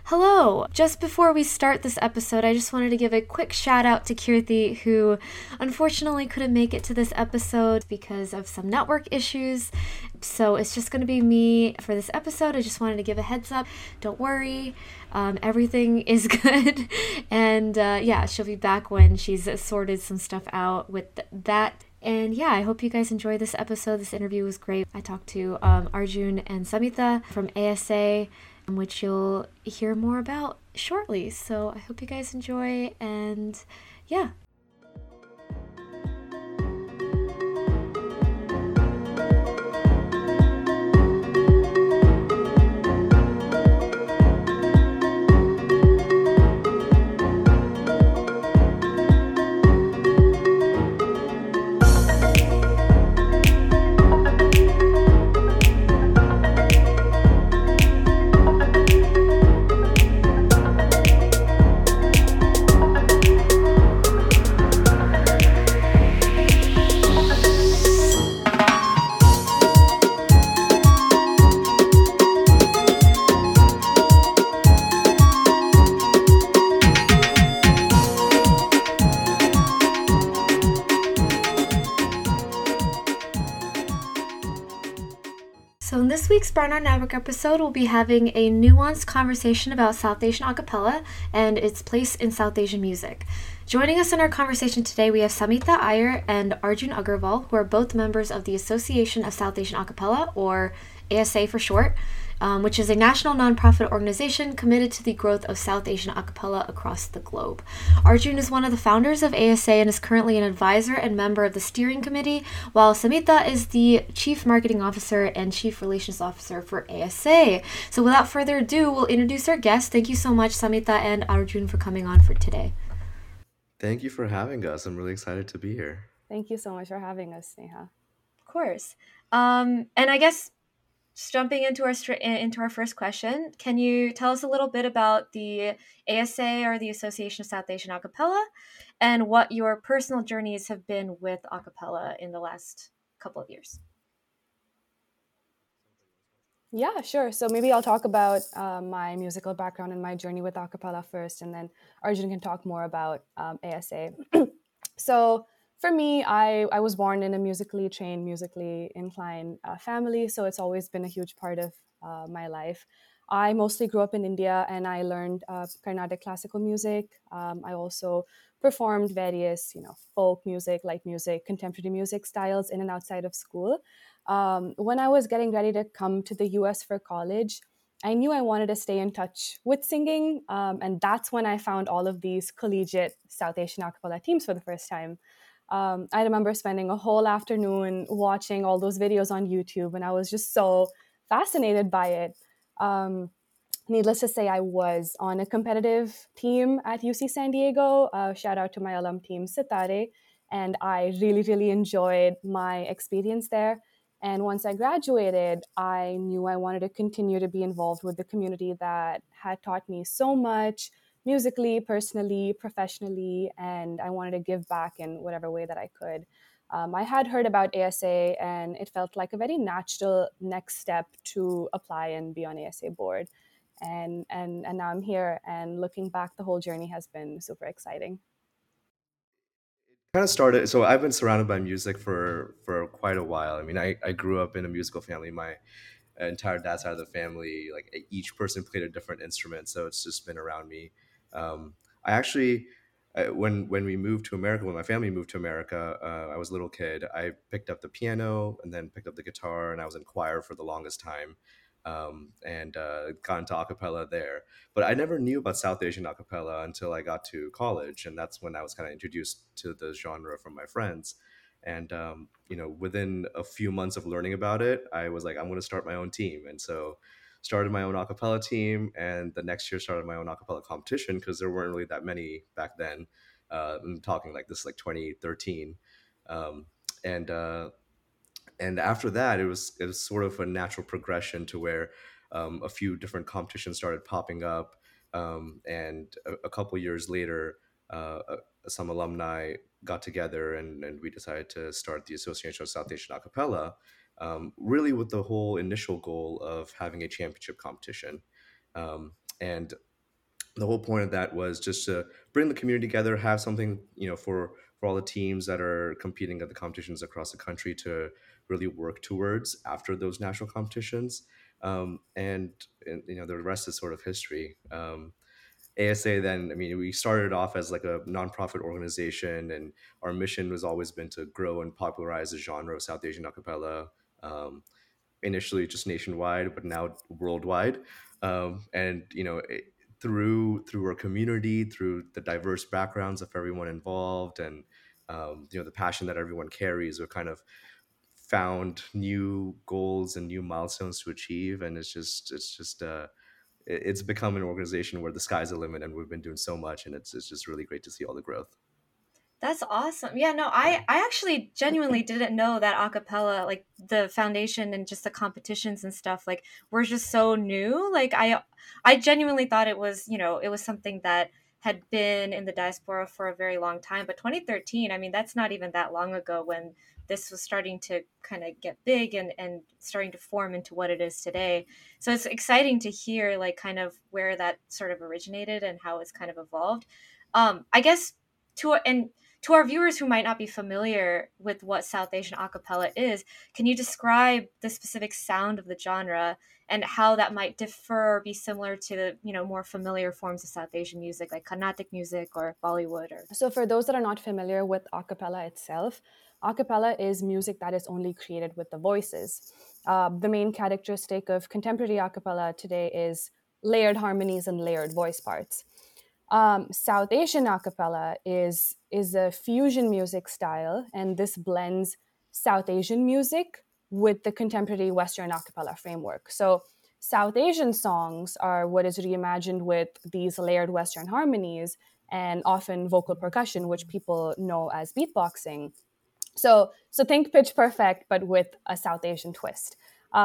Hello! Just before we start this episode, I just wanted to give a quick shout out to Kirti, who unfortunately couldn't make it to this episode because of some network issues. So it's just going to be me for this episode. I just wanted to give a heads up. Don't worry, everything is good. And yeah, she'll be back when she's sorted some stuff out with that. And yeah, I hope you guys enjoy this episode. This interview was great. I talked to Arjun and Samita from ASA, which you'll hear more about shortly. So I hope you guys enjoy, and yeah. So in this week's Barnard Network episode, we'll be having a nuanced conversation about South Asian acapella and its place in South Asian music. Joining us in our conversation today, we have Samita Iyer and Arjun Agarwal, who are both members of the Association of South Asian Acapella, or ASA for short, which is a national nonprofit organization committed to the growth of South Asian acapella across the globe. Arjun is one of the founders of ASA and is currently an advisor and member of the steering committee, while Samita is the chief marketing officer and chief relations officer for ASA. So without further ado, we'll introduce our guests. Thank you so much, Samita and Arjun, for coming on for today. Thank you for having us. I'm really excited to be here. Thank you so much for having us, Neha. Of course. And I guess just jumping into our first question, can you tell us a little bit about the ASA, or the Association of South Asian Acapella, and what your personal journeys have been with acapella in the last couple of years? Yeah, sure. So maybe I'll talk about my musical background and my journey with acapella first, and then Arjun can talk more about ASA. So for me, I was born in a musically trained, musically inclined family, so it's always been a huge part of my life. I mostly grew up in India, and I learned Carnatic classical music. I also performed various, folk music, light music, contemporary music styles in and outside of school. When I was getting ready to come to the US for college, I knew I wanted to stay in touch with singing. And that's when I found all of these collegiate South Asian a cappella teams for the first time. I remember spending a whole afternoon watching all those videos on YouTube, and I was just so fascinated by it. Um, Needless to say, I was on a competitive team at UC San Diego. Shout out to my alum team, Sitare. And I really, really enjoyed my experience there. And once I graduated, I knew I wanted to continue to be involved with the community that had taught me so much musically, personally, professionally, and I wanted to give back in whatever way that I could. I had heard about ASA, and it felt like a very natural next step to apply and be on ASA board. And now I'm here, and looking back, the whole journey has been super exciting. Kind of started, so I've been surrounded by music for quite a while. I mean, I grew up in a musical family. My entire dad's side of the family, like each person played a different instrument, so it's just been around me. I actually, when we moved to America, when my family moved to America, I was a little kid. I picked up the piano and then picked up the guitar, and I was in choir for the longest time, and got into acapella there. But I never knew about South Asian acapella until I got to college, and that's when I was kind of introduced to the genre from my friends. And within a few months of learning about it, I was like, I'm going to start my own team, and so started my own acapella team. And the next year, started my own acapella competition because there weren't really that many back then. I'm talking like this, like 2013, um, and and after that it was sort of a natural progression to where a few different competitions started popping up, and a couple years later, some alumni got together, and we decided to start the Association of South Asian Acapella, really with the whole initial goal of having a championship competition. And the whole point of that was just to bring the community together, have something, for all the teams that are competing at the competitions across the country to really work towards after those national competitions. The rest is sort of history. ASA then, I mean, we started off as like a nonprofit organization, and our mission was always been to grow and popularize the genre of South Asian acapella. Initially just nationwide, but now worldwide. And through our community, through the diverse backgrounds of everyone involved, and the passion that everyone carries, we kind of found new goals and new milestones to achieve. And it's become an organization where the sky's the limit, and we've been doing so much, and it's just really great to see all the growth. That's awesome. Yeah, no, Yeah. I actually genuinely didn't know that acapella, like the foundation and just the competitions and stuff, like were just so new. Like I genuinely thought it was, it was something that had been in the diaspora for a very long time. But 2013, I mean, that's not even that long ago when this was starting to kind of get big and starting to form into what it is today. So it's exciting to hear like kind of where that sort of originated and how it's kind of evolved. I guess to our viewers who might not be familiar with what South Asian acapella is, can you describe the specific sound of the genre and how that might differ or be similar to the, more familiar forms of South Asian music like Carnatic music or Bollywood? Or So, for those that are not familiar with a cappella itself, a cappella is music that is only created with the voices. The main characteristic of contemporary a cappella today is layered harmonies and layered voice parts. South Asian a cappella is a fusion music style, and this blends South Asian music with the contemporary Western a cappella framework. So, South Asian songs are what is reimagined with these layered Western harmonies and often vocal percussion, which people know as beatboxing. So think Pitch Perfect, but with a South Asian twist.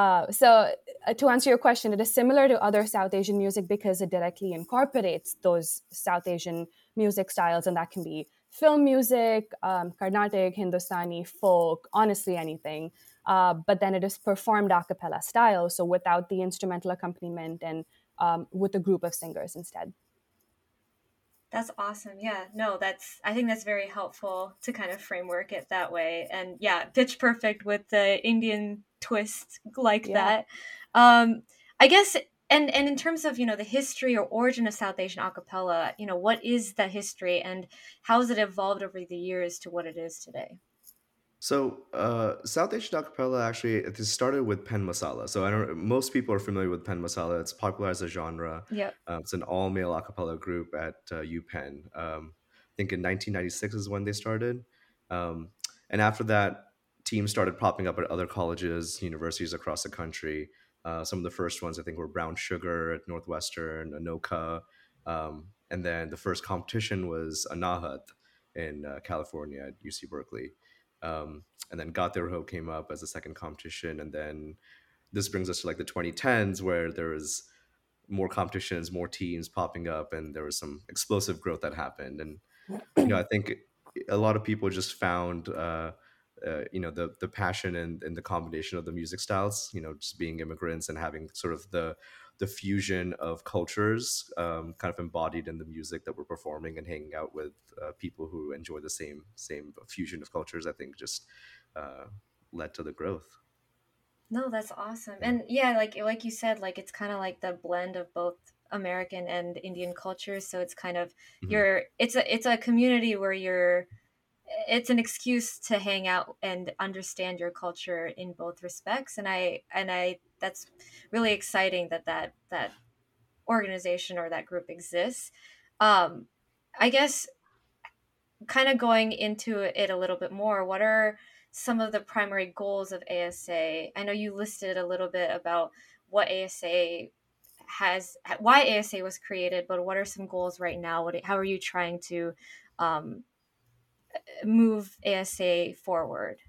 To answer your question, it is similar to other South Asian music because it directly incorporates those South Asian music styles, and that can be film music, Carnatic, Hindustani, folk, honestly anything. But then it is performed a cappella style, so without the instrumental accompaniment and with a group of singers instead. That's awesome. Yeah, no, I think that's very helpful to kind of framework it that way. And yeah, Pitch Perfect with the Indian twist like Yeah. that. I guess, and in terms of, the history or origin of South Asian acapella, what is the history and how has it evolved over the years to what it is today? So, South Asian acapella actually it started with Pen Masala. So, I don't. Most people are familiar with Pen Masala. It's popular as a genre. Yep. It's an all-male acapella group at UPenn. I think in 1996 is when they started, um, and after that, teams started popping up at other colleges, universities across the country. Some of the first ones I think were Brown Sugar at Northwestern, Anoka, and then the first competition was Anahat in California at UC Berkeley. And then Got Their Ho came up as a second competition. And then this brings us to like the 2010s where there was more competitions, more teams popping up, and there was some explosive growth that happened. And, I think a lot of people just found, the passion and the combination of the music styles, just being immigrants and having sort of the fusion of cultures kind of embodied in the music that we're performing, and hanging out with people who enjoy the same fusion of cultures. I think just uh, led to the growth. No, that's awesome. Yeah. And yeah, like you said, like it's kind of like the blend of both American and Indian cultures. So it's kind of Mhm. it's a community where it's an excuse to hang out and understand your culture in both respects. And I that's really exciting that organization or that group exists. Um I guess kind of going into it a little bit more, what are some of the primary goals of ASA? I know you listed a little bit about what ASA why ASA was created, but what are some goals right now? How are you trying to um, move ASA forward?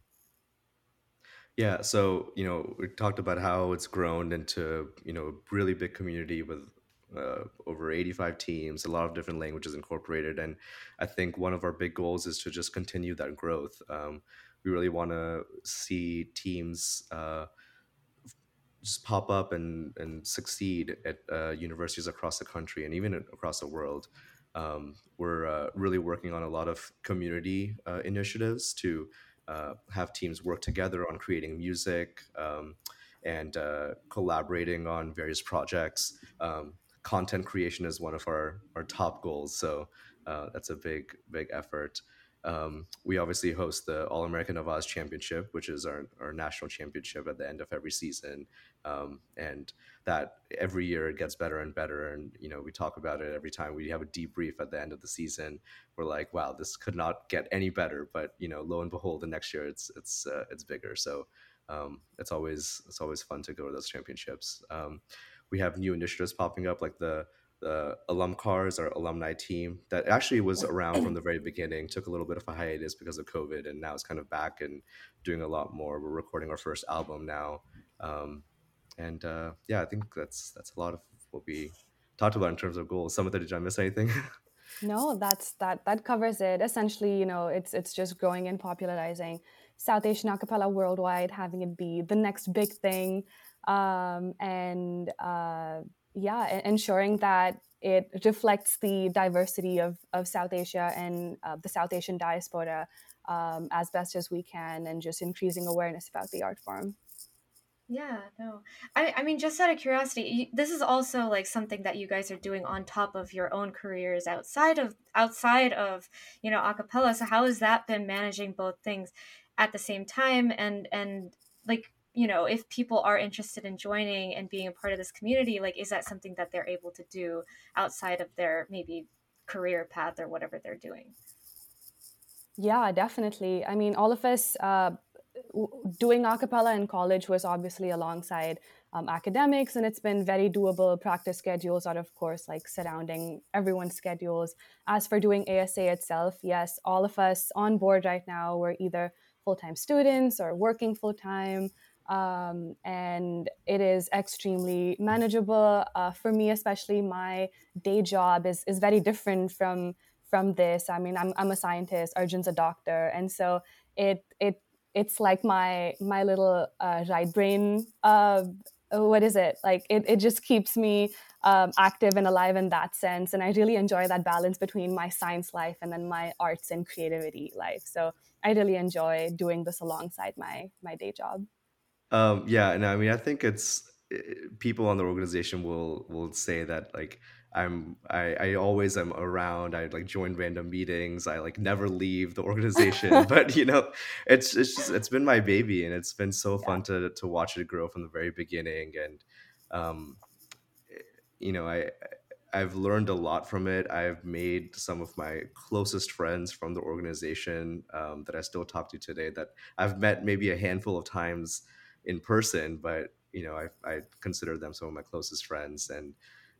Yeah, so we talked about how it's grown into a really big community with over 85 teams, a lot of different languages incorporated, and I think one of our big goals is to just continue that growth. We really want to see teams just pop up and succeed at universities across the country and even across the world. We're really working on a lot of community initiatives to have teams work together on creating music, and collaborating on various projects. Content creation is one of our top goals, so that's a big effort. We obviously host the All American Avaz Championship, which is our national championship at the end of every season, and that every year it gets better and better. And we talk about it every time we have a debrief at the end of the season. We're like, wow, this could not get any better. But lo and behold, the next year it's bigger. So it's always fun to go to those championships. We have new initiatives popping up, like the alum cars, our alumni team that actually was around from the very beginning, took a little bit of a hiatus because of COVID, and now it's kind of back and doing a lot more. We're recording our first album now. And Yeah, I think that's a lot of what we talked about in terms of goals. Some of that, did I miss anything? No, that covers it. Essentially, it's just growing and popularizing South Asian acapella worldwide, having it be the next big thing, and yeah, ensuring that it reflects the diversity of South Asia and the South Asian diaspora as best as we can, and just increasing awareness about the art form. Yeah, no. I mean, just out of curiosity, this is also like something that you guys are doing on top of your own careers outside of acapella. So how has that been, managing both things at the same time? And like, if people are interested in joining and being a part of this community, like, is that something that they're able to do outside of their maybe career path or whatever they're doing? Yeah, definitely. I mean, all of us doing a cappella in college was obviously alongside academics, and it's been very doable. Practice schedules are, of course, like surrounding everyone's schedules. As for doing ASA itself, yes, all of us on board right now, we're either full-time students or working full-time. And it is extremely manageable. For me, especially, my day job is very different from this. I mean, I'm a scientist, Arjun's a doctor, and so it's like my little right brain. What is it like? It just keeps me active and alive in that sense, and I really enjoy that balance between my science life and then my arts and creativity life. So I really enjoy doing this alongside my day job. Yeah, and I mean, I think it's people on the organization will say that, like, I always am around. I like join random meetings. I like never leave the organization. But it's been my baby, and it's been so Yeah. fun to watch it grow from the very beginning. And um, you know, I've learned a lot from it. I've made some of my closest friends from the organization, that I still talk to today, that I've met maybe a handful of times in person, but I consider them some of my closest friends. And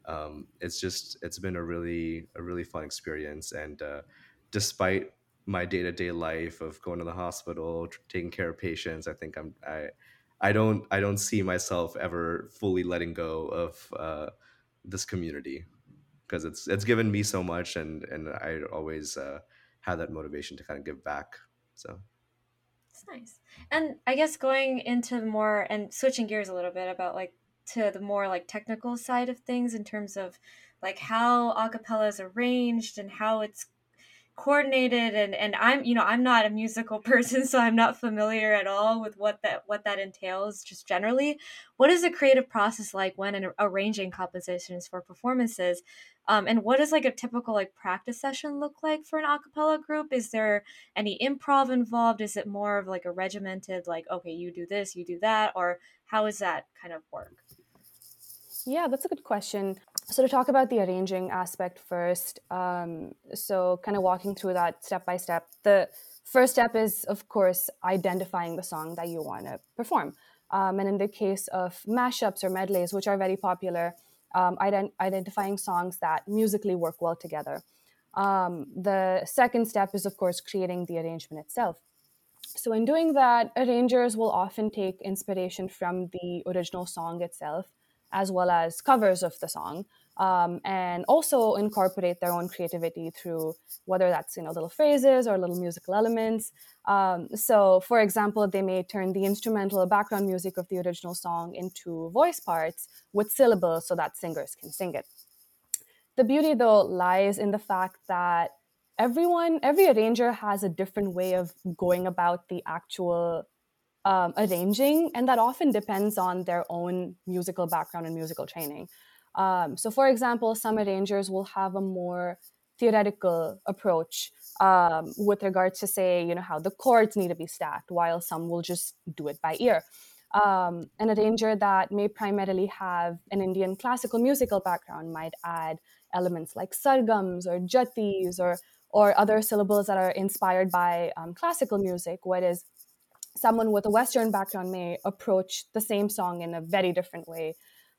it's been a really fun experience. And despite my day-to-day life of going to the hospital, taking care of patients, I think I don't see myself ever fully letting go of this community, because it's given me so much, and I always had that motivation to kind of give back. So It's nice. And I guess going into more and switching gears a little bit about like to the more like technical side of things in terms of like how acapella is arranged and how it's coordinated, and I'm not a musical person, so I'm not familiar at all with what that entails just generally. What is the creative process like when arranging compositions for performances, and what does like a typical like practice session look like for an a cappella group? Is there any improv involved? Is it more of like a regimented, like, okay, you do this, you do that, or how does that kind of work? Yeah, that's a good question. So, to talk about the arranging aspect first, so kind of walking through that step by step, the first step is, of course, identifying the song that you want to perform. And in the case of mashups or medleys, which are very popular, identifying songs that musically work well together. The second step is, of course, creating the arrangement itself. So, in doing that, arrangers will often take inspiration from the original song itself, as well as covers of the song. and also incorporate their own creativity through whether that's little phrases or little musical elements. So, for example, they may turn the instrumental background music of the original song into voice parts with syllables so that singers can sing it. The beauty, though, lies in the fact that every arranger has a different way of going about the actual arranging, and that often depends on their own musical background and musical training. So, for example, some arrangers will have a more theoretical approach with regards to, say, how the chords need to be stacked, while some will just do it by ear. An arranger that may primarily have an Indian classical musical background might add elements like sargams or jatis or other syllables that are inspired by classical music, whereas someone with a Western background may approach the same song in a very different way.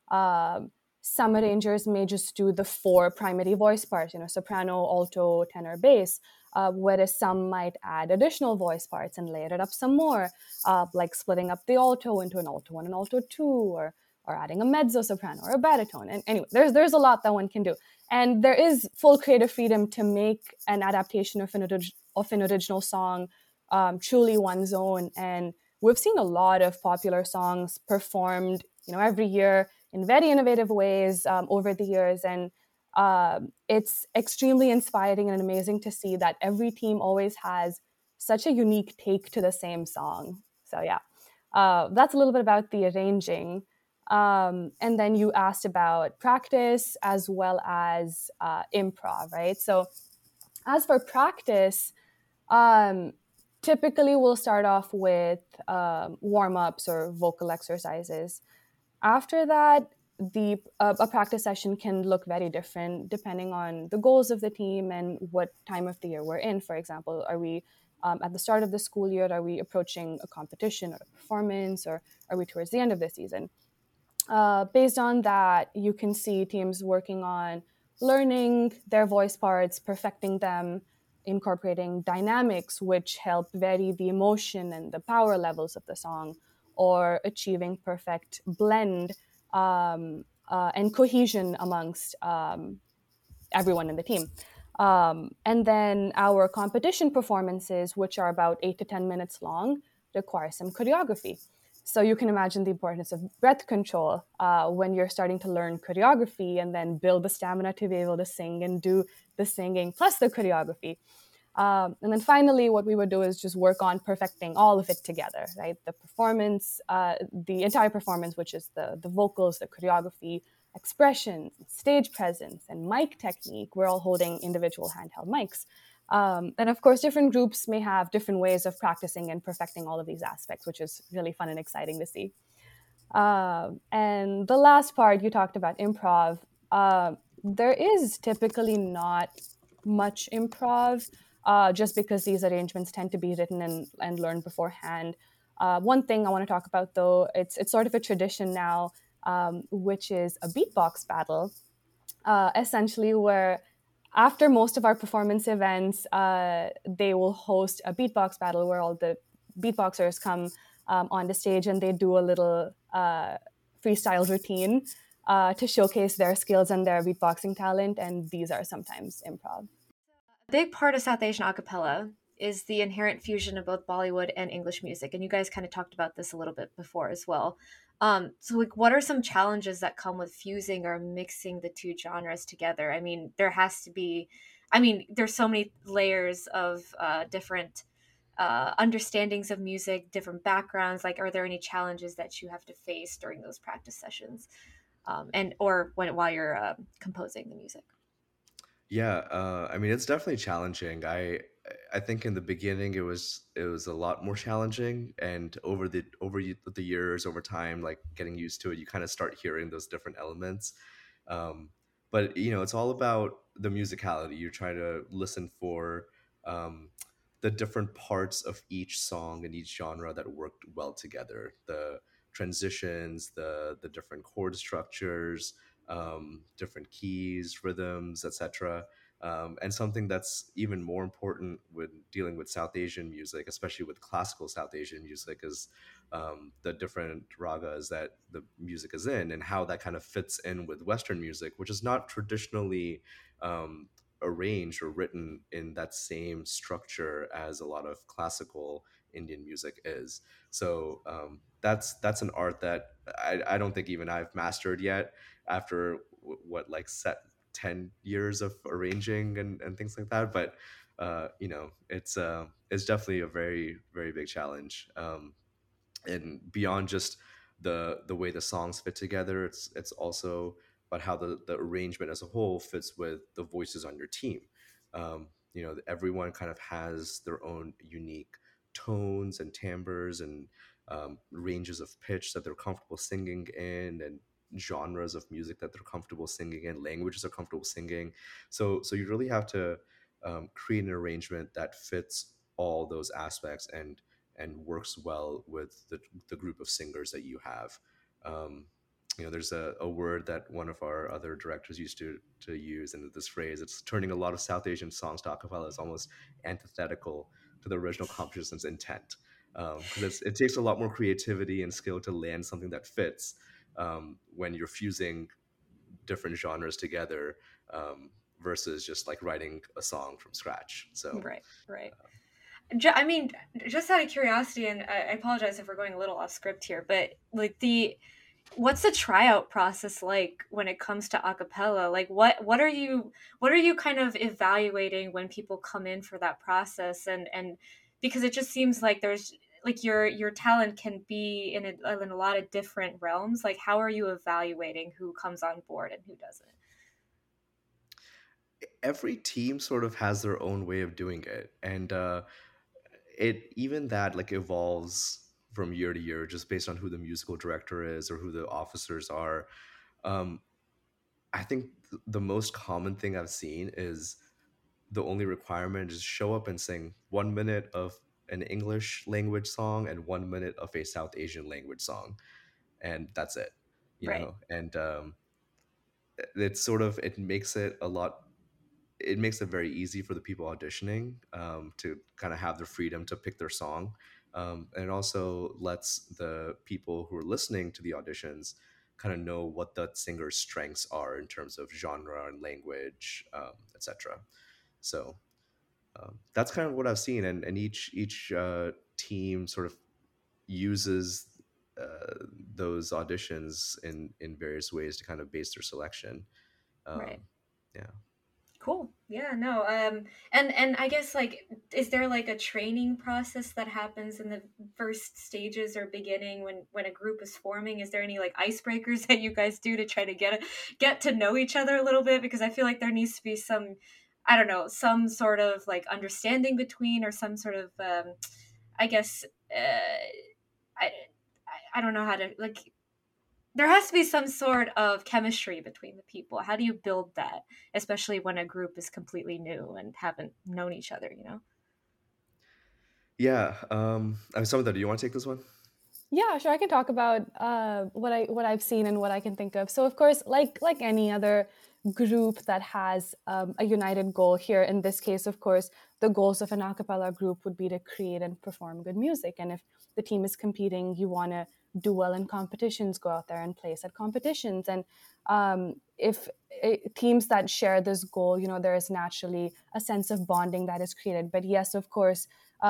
Some arrangers may just do the 4 primary voice parts, soprano, alto, tenor, bass, whereas some might add additional voice parts and layer it up some more, like splitting up the alto into an alto 1 and alto 2, or adding a mezzo soprano or a baritone. And anyway, there's a lot that one can do. And there is full creative freedom to make an adaptation of an original song truly one's own. And we've seen a lot of popular songs performed, every year in very innovative ways over the years. And it's extremely inspiring and amazing to see that every team always has such a unique take to the same song. So yeah, that's a little bit about the arranging. And then you asked about practice as well as improv, right? So as for practice, typically we'll start off with warm-ups or vocal exercises. After that, a practice session can look very different depending on the goals of the team and what time of the year we're in. For example, are we at the start of the school year? Are we approaching a competition or a performance, or are we towards the end of the season? Based on that, you can see teams working on learning their voice parts, perfecting them, incorporating dynamics which help vary the emotion and the power levels of the song, or achieving perfect blend and cohesion amongst everyone in the team. And then our competition performances, which are about 8 to 10 minutes long, require some choreography. So you can imagine the importance of breath control when you're starting to learn choreography and then build the stamina to be able to sing and do the singing plus the choreography. And then finally, what we would do is just work on perfecting all of it together, right? The performance, the entire performance, which is the vocals, the choreography, expressions, stage presence, and mic technique. We're all holding individual handheld mics. And of course, different groups may have different ways of practicing and perfecting all of these aspects, which is really fun and exciting to see. And the last part, you talked about improv. There is typically not much improv, just because these arrangements tend to be written and learned beforehand. One thing I want to talk about, though, it's sort of a tradition now, which is a beatbox battle, essentially where after most of our performance events, they will host a beatbox battle where all the beatboxers come on the stage and they do a little freestyle routine to showcase their skills and their beatboxing talent, and these are sometimes improv. A big part of South Asian acapella is the inherent fusion of both Bollywood and English music, and you guys kind of talked about this a little bit before as well. So, like, what are some challenges that come with fusing or mixing the two genres together? I mean, there has to be, there's so many layers of different understandings of music, different backgrounds. Like, are there any challenges that you have to face during those practice sessions, and or while you're composing the music? Yeah, I mean it's definitely challenging. I think in the beginning it was a lot more challenging, and the years, over time, like getting used to it, you kind of start hearing those different elements. Um, but it's all about the musicality. You try to listen for um, the different parts of each song and each genre that worked well together. The transitions, the different chord structures, different keys, rhythms, etc. And something that's even more important when dealing with South Asian music, especially with classical South Asian music, is the different ragas that the music is in and how that kind of fits in with Western music, which is not traditionally um, arranged or written in that same structure as a lot of classical Indian music is. So that's an art that I don't think even I've mastered yet after what like set 10 years of arranging and things like that. But it's definitely a very, very big challenge. And beyond just the way the songs fit together, it's also about how the arrangement as a whole fits with the voices on your team. Everyone kind of has their own unique tones and timbres and ranges of pitch that they're comfortable singing in, and genres of music that they're comfortable singing in, languages they're comfortable singing. So you really have to create an arrangement that fits all those aspects and works well with the group of singers that you have. Um, there's a word that one of our other directors used to use, and this phrase, it's turning a lot of South Asian songs to a cappella is almost antithetical to the original composition's intent. Because it takes a lot more creativity and skill to land something that fits when you're fusing different genres together versus just like writing a song from scratch. So Right, right. I mean, just out of curiosity, and I apologize if we're going a little off script here, but like what's the tryout process like when it comes to acapella? Like what are you kind of evaluating when people come in for that process? And because it just seems like there's like your talent can be in a lot of different realms. Like how are you evaluating who comes on board and who doesn't? every team sort of has their own way of doing it, and it even that like evolves from year to year just based on who the musical director is or who the officers are. um, I think the most common thing I've seen is the only requirement is show up and sing 1 minute of an English language song and 1 minute of a South Asian language song, and that's it. Right. And it's sort of it makes it very easy for the people auditioning to kind of have the freedom to pick their song. And it also lets the people who are listening to the auditions kind of know what the singer's strengths are in terms of genre and language, etc. So that's kind of what I've seen, and each team sort of uses those auditions in various ways to kind of base their selection. Right. Um, yeah. Cool. Yeah, no. And I guess like is there like a training process that happens in the first stages or beginning when a group is forming? Is there any like icebreakers that you guys do to try to get to know each other a little bit? Because I feel like there needs to be some, I don't know, some sort of like understanding between, or some sort of I guess I I don't know how to like, there has to be some sort of chemistry between the people. How do you build that, especially when a group is completely new and haven't known each other, you know? Yeah. Samantha, do you want to take this one? Yeah, sure. I can talk about what I've seen and what I can think of. So, of course, like any other group that has a united goal here, in this case, of course, the goals of an a cappella group would be to create and perform good music. And if the team is competing, you want to do well in competitions, go out there and place at competitions. And if teams that share this goal, there is naturally a sense of bonding that is created. But yes, of course,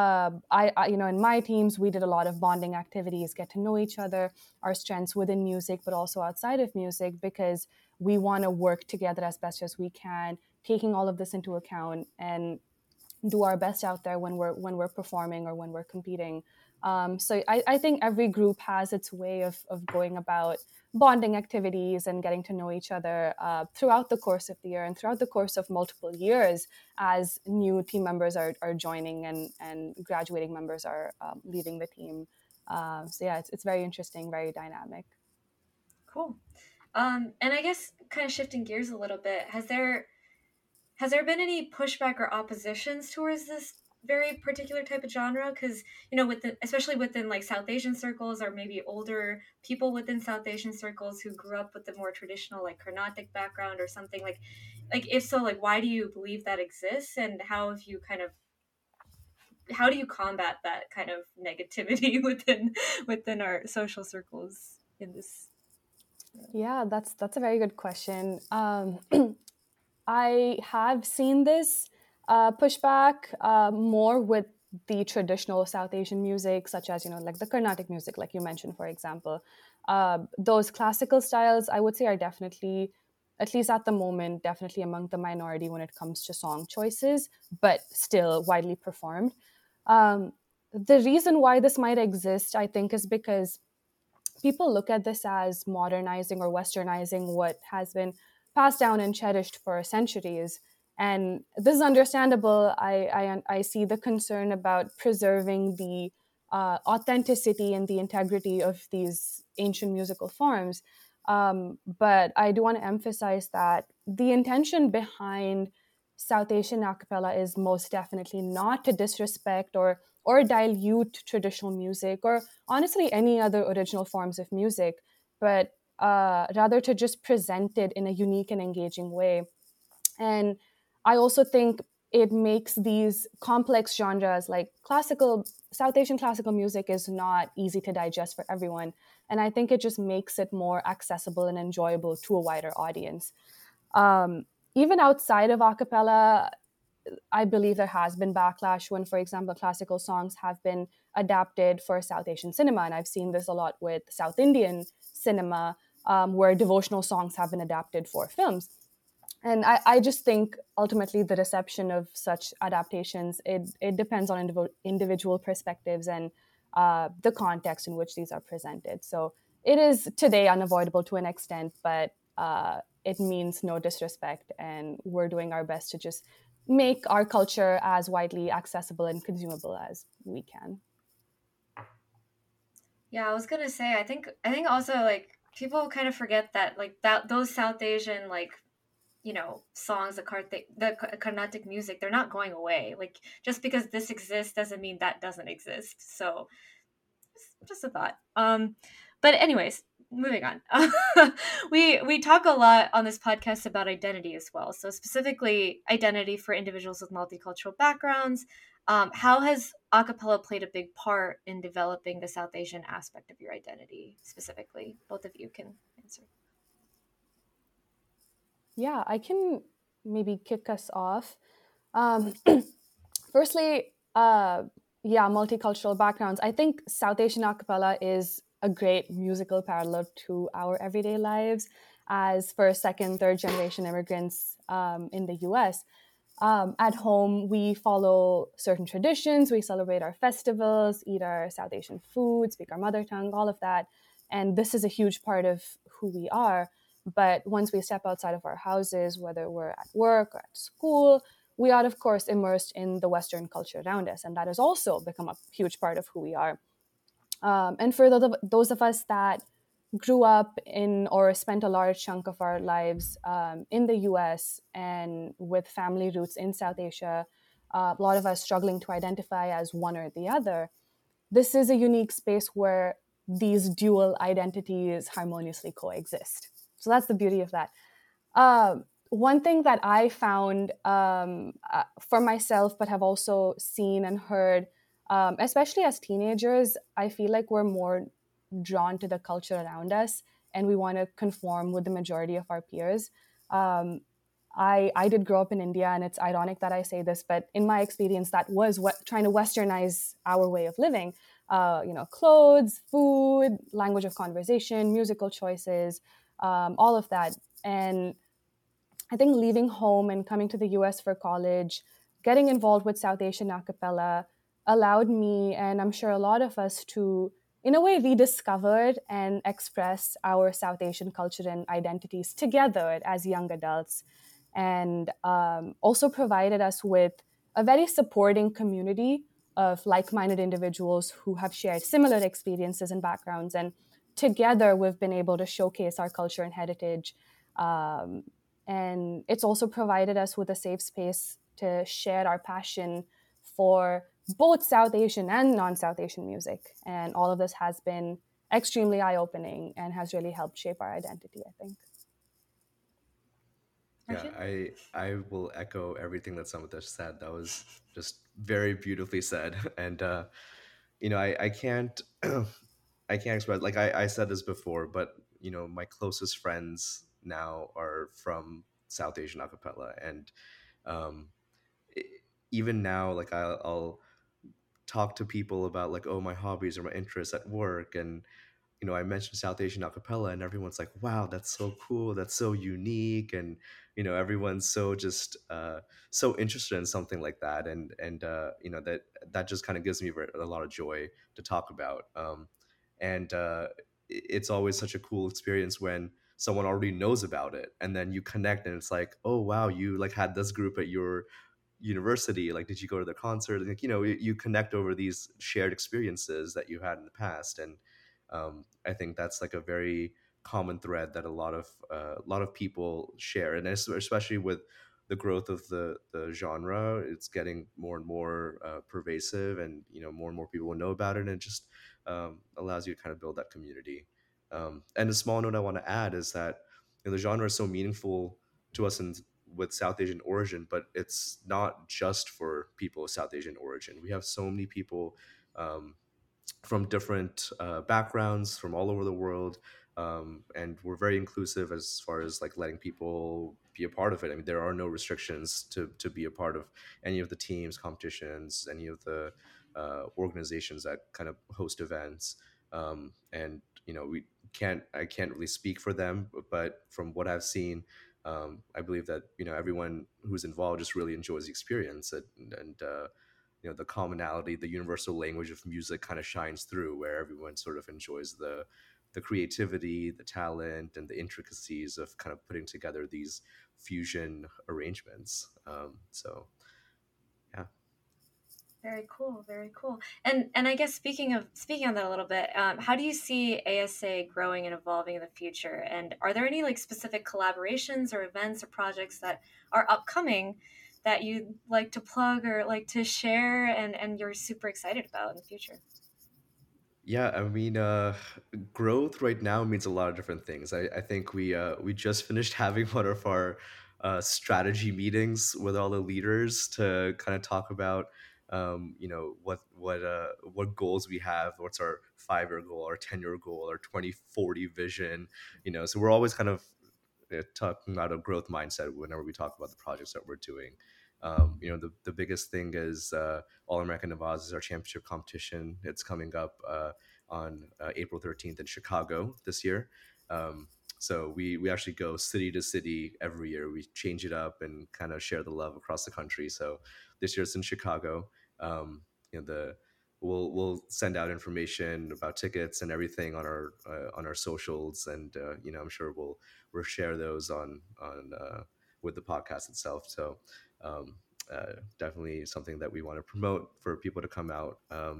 in my teams, we did a lot of bonding activities, get to know each other, our strengths within music, but also outside of music, because we want to work together as best as we can, taking all of this into account and do our best out there when we're performing or when we're competing. So I think every group has its way of going about bonding activities and getting to know each other throughout the course of the year and throughout the course of multiple years as new team members are joining and graduating members are leaving the team. So yeah, it's very interesting, very dynamic. Cool. And I guess kind of shifting gears a little bit, has there been any pushback or oppositions towards this very particular type of genre? Because especially within like South Asian circles, or maybe older people within South Asian circles who grew up with the more traditional like Carnatic background or something, like like, if so, like, why do you believe that exists, and how do you combat that kind of negativity within our social circles in this? Yeah, that's a very good question. I have seen this pushback more with the traditional South Asian music, such as, like the Carnatic music, like you mentioned, for example. Those classical styles, I would say, are definitely, at least at the moment, definitely among the minority when it comes to song choices, but still widely performed. Um, the reason why this might exist, I think, is because people look at this as modernizing or westernizing what has been passed down and cherished for centuries. And this is understandable. I see the concern about preserving the authenticity and the integrity of these ancient musical forms. But I do want to emphasize that the intention behind South Asian a cappella is most definitely not to disrespect or dilute traditional music or honestly any other original forms of music, but rather to just present it in a unique and engaging way. And I also think it makes these complex genres like classical, South Asian classical music is not easy to digest for everyone. And I think it just makes it more accessible and enjoyable to a wider audience. Um, Even outside of a cappella, I believe there has been backlash when, for example, classical songs have been adapted for South Asian cinema. And I've seen this a lot with South Indian cinema, where devotional songs have been adapted for films. And I just think ultimately the reception of such adaptations, it depends on individual perspectives and the context in which these are presented. So it is today unavoidable to an extent, but it means no disrespect. And we're doing our best to just make our culture as widely accessible and consumable as we can. Yeah, I was gonna say, I think also, like, people kind of forget that, like, that those South Asian, like, songs, the Carnatic music, they're not going away. Like, just because this exists doesn't mean that doesn't exist. So just a thought. But anyways, moving on. We talk a lot on this podcast about identity as well. So specifically, identity for individuals with multicultural backgrounds. How has acapella played a big part in developing the South Asian aspect of your identity specifically? Both of you can answer. Yeah, I can maybe kick us off. Um, Firstly, yeah, multicultural backgrounds. I think South Asian a cappella is a great musical parallel to our everyday lives as first, second, third generation immigrants in the US. At home, we follow certain traditions, we celebrate our festivals, eat our South Asian food, speak our mother tongue, all of that. And this is a huge part of who we are. But once we step outside of our houses, whether we're at work or at school, we are, of course, immersed in the Western culture around us. And that has also become a huge part of who we are. And for those of us that grew up in or spent a large chunk of our lives in the US and with family roots in South Asia, a lot of us struggling to identify as one or the other, this is a unique space where these dual identities harmoniously coexist. So that's the beauty of that. One thing that I found for myself, but have also seen and heard, especially as teenagers, I feel like we're more drawn to the culture around us and we want to conform with the majority of our peers. Um, I did grow up in India, and it's ironic that I say this, but in my experience, that was trying to westernize our way of living. Clothes, food, language of conversation, musical choices, all of that. And I think leaving home and coming to the US for college, getting involved with South Asian a cappella allowed me, and I'm sure a lot of us, to, in a way, rediscover and express our South Asian culture and identities together as young adults. And also provided us with a very supporting community of like minded individuals who have shared similar experiences and backgrounds. And together, we've been able to showcase our culture and heritage. Um, and it's also provided us with a safe space to share our passion for both South Asian and non-South Asian music. And all of this has been extremely eye-opening and has really helped shape our identity, I think. Yeah, Arjun? I will echo everything that Samantha said. That was just very beautifully said. And I can't I can't express, like I said this before, but my closest friends now are from South Asian acapella, and um, e- even now, like I'll talk to people about like, oh, my hobbies or my interests at work, and I mentioned South Asian acapella, and everyone's like, wow, that's so cool, that's so unique, and everyone's so just so interested in something like that, and that just kind of gives me a lot of joy to talk about. And it's always such a cool experience when someone already knows about it, and then you connect, and it's like, oh wow, you like had this group at your university, like did you go to their concert, and like you connect over these shared experiences that you had in the past. And I think that's like a very common thread that a lot of people share, and especially with the growth of the genre, it's getting more and more pervasive, and more and more people will know about it, and it just allows you to kind of build that community. And a small note I want to add is that the genre is so meaningful to us in with South Asian origin, but it's not just for people of South Asian origin. We have so many people um, from different backgrounds from all over the world, and we're very inclusive as far as like letting people be a part of it. I mean, there are no restrictions to be a part of any of the teams, competitions, any of the organizations that kind of host events. And we can't I can't really speak for them, but from what I've seen, I believe that everyone who's involved just really enjoys the experience, and the commonality, the universal language of music kind of shines through, where everyone sort of enjoys the creativity, the talent, and the intricacies of kind of putting together these fusion arrangements. So yeah. Very cool, very cool. And I guess speaking on that a little bit, how do you see ASA growing and evolving in the future? And are there any like specific collaborations or events or projects that are upcoming that you'd like to plug or like to share and you're super excited about in the future? Yeah, I mean, growth right now means a lot of different things. I think we just finished having one of our strategy meetings with all the leaders to kind of talk about, what goals we have, what's our 5-year goal, our 10-year goal, our 2040 vision. So we're always kind of talking about a growth mindset whenever we talk about the projects that we're doing. The biggest thing is All American Navaz is our championship competition. It's coming up on April 13th in Chicago this year. So we actually go city to city every year. We change it up and kind of share the love across the country. So this year it's in Chicago. The We'll send out information about tickets and everything on our socials, and I'm sure we'll share those on with the podcast itself. So um, definitely something that we want to promote for people to come out.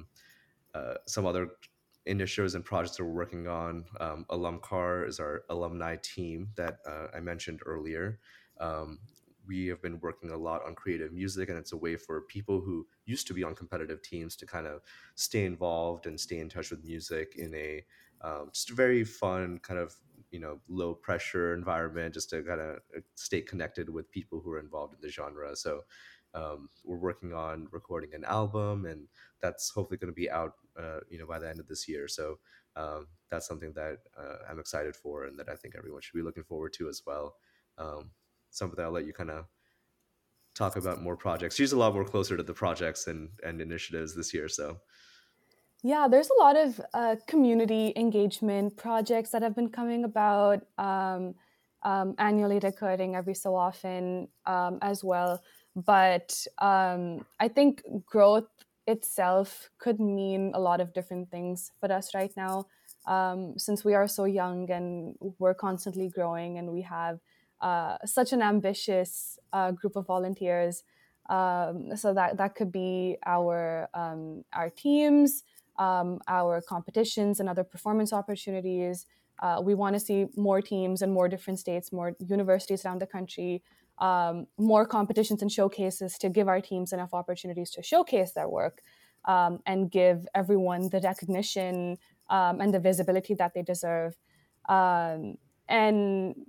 Some other initiatives and projects that we're working on. AlumCar is our alumni team that I mentioned earlier. Um, we have been working a lot on creative music, and it's a way for people who used to be on competitive teams to kind of stay involved and stay in touch with music in a just a very fun kind of low pressure environment, just to kind of stay connected with people who are involved in the genre. So we're working on recording an album, and that's hopefully going to be out by the end of this year. So that's something that I'm excited for, and that I think everyone should be looking forward to as well. um, Something that I'll let you kind of talk about more projects. She's a lot more closer to the projects and initiatives this year. So Yeah, there's a lot of community engagement projects that have been coming about, annually recurring every so often, as well. But I think growth itself could mean a lot of different things for us right now, since we are so young and we're constantly growing, and we have such an ambitious group of volunteers. So that could be our teams, our competitions and other performance opportunities. We want to see more teams in more different states, more universities around the country, more competitions and showcases to give our teams enough opportunities to showcase their work, and give everyone the recognition, and the visibility that they deserve. And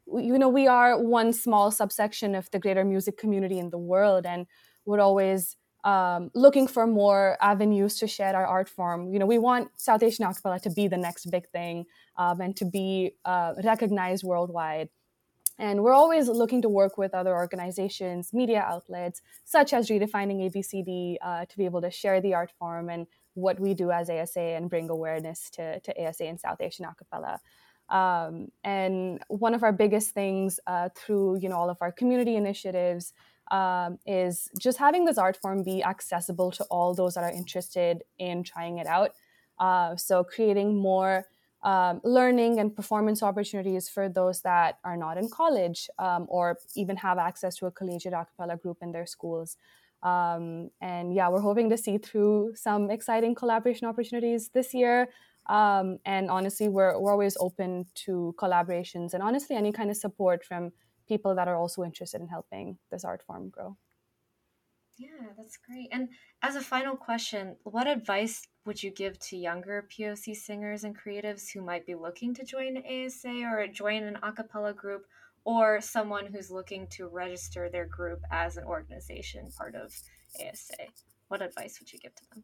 we are one small subsection of the greater music community in the world, and we're always looking for more avenues to share our art form. We want South Asian acapella to be the next big thing, and to be recognized worldwide. And we're always looking to work with other organizations, media outlets, such as Redefining ABCD, to be able to share the art form and what we do as ASA and bring awareness to ASA and South Asian acapella. And one of our biggest things through all of our community initiatives is just having this art form be accessible to all those that are interested in trying it out. So creating more learning and performance opportunities for those that are not in college, or even have access to a collegiate a cappella group in their schools. And yeah, we're hoping to see through some exciting collaboration opportunities this year. And honestly, we're always open to collaborations and honestly any kind of support from people that are also interested in helping this art form grow. Yeah, that's great. And as a final question, what advice would you give to younger POC singers and creatives who might be looking to join ASA or join an a cappella group, or someone who's looking to register their group as an organization part of ASA? What advice would you give to them?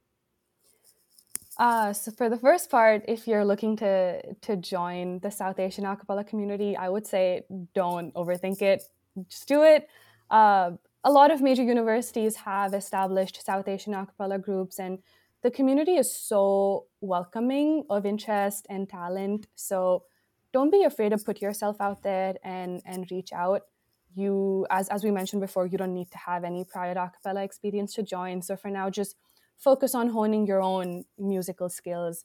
So for the first part, if you're looking to join the South Asian acapella community, I would say don't overthink it. Just do it. A lot of major universities have established South Asian acapella groups, and the community is so welcoming of interest and talent. So don't be afraid to put yourself out there and reach out. You, as we mentioned before, you don't need to have any prior acapella experience to join. So for now, just focus on honing your own musical skills.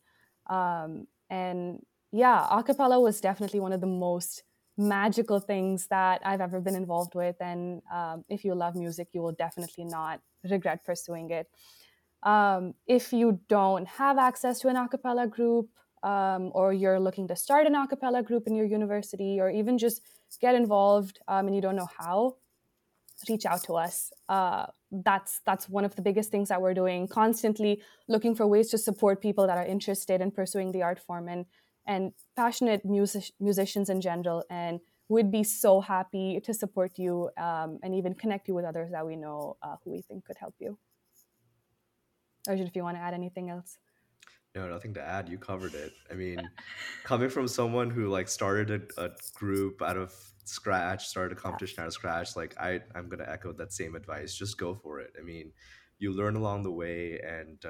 And yeah, acapella was definitely one of the most magical things that I've ever been involved with. And if you love music, you will definitely not regret pursuing it. If you don't have access to an acapella group, or you're looking to start an acapella group in your university, or even just get involved and you don't know how, reach out to us. That's one of the biggest things that we're doing, constantly looking for ways to support people that are interested in pursuing the art form and passionate musicians in general. And we'd be so happy to support you, and even connect you with others that we know who we think could help you. Arjun, if you want to add anything else. No, nothing to add. You covered it. I mean, coming from someone who like started a group out of scratch, started a competition out of scratch, like I'm gonna echo that same advice. Just go for it. I mean, you learn along the way, and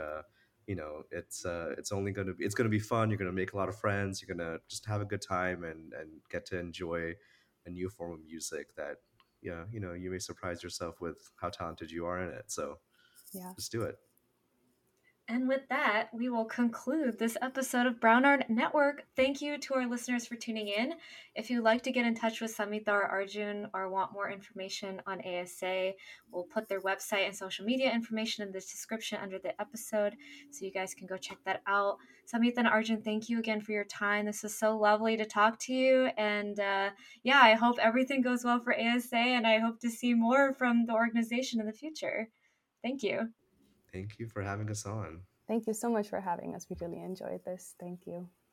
it's only gonna be fun. You're gonna make a lot of friends. You're gonna just have a good time and get to enjoy a new form of music that yeah, you may surprise yourself with how talented you are in it. So Yeah. just do it. And with that, we will conclude this episode of Brown Art Network. Thank you to our listeners for tuning in. If you'd like to get in touch with Samhita or Arjun or want more information on ASA, we'll put their website and social media information in the description under the episode, so you guys can go check that out. Samhita and Arjun, thank you again for your time. This is so lovely to talk to you. And yeah, I hope everything goes well for ASA, and I hope to see more from the organization in the future. Thank you. Thank you for having us on. Thank you so much for having us. We really enjoyed this. Thank you.